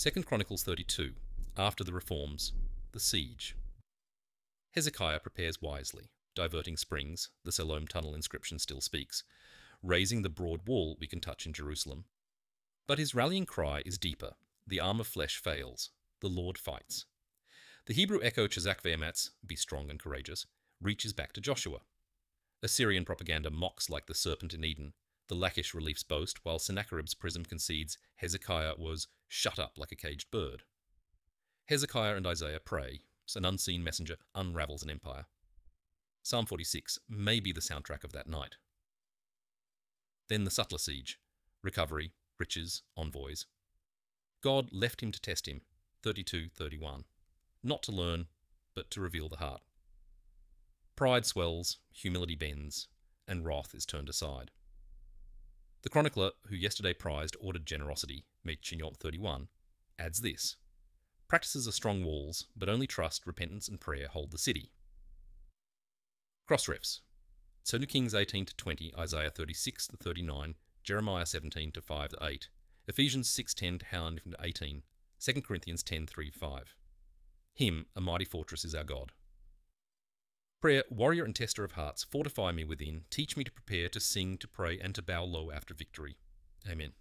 2 Chronicles 32. After the reforms, the siege. Hezekiah prepares wisely, diverting springs, the Siloam tunnel inscription still speaks, raising the broad wall we can touch in Jerusalem. But his rallying cry is deeper. The arm of flesh fails. The Lord fights. The Hebrew echo Chazak Ve'ematz, be strong and courageous, reaches back to Joshua. Assyrian propaganda mocks like the serpent in Eden. The Lachish reliefs boast, while Sennacherib's prism concedes Hezekiah was shut up like a caged bird. Hezekiah and Isaiah pray. An unseen messenger unravels an empire. Psalm 46 may be the soundtrack of that night. Then the subtler siege. Recovery, riches, envoys. God left him to test him. 32:31. Not to learn, but to reveal the heart. Pride swells, humility bends, and wrath is turned aside. The chronicler, who yesterday prized ordered generosity, meet Chignon 31, adds this. Practices are strong walls, but only trust, repentance, and prayer hold the city. Cross-refs. 2 Kings 18-20, Isaiah 36-39, Jeremiah 17-5-8, Ephesians 6:10-18, 2 Corinthians 10:3-5. Him, a mighty fortress is our God. Prayer, warrior and tester of hearts, fortify me within, teach me to prepare, to sing, to pray, and to bow low after victory. Amen.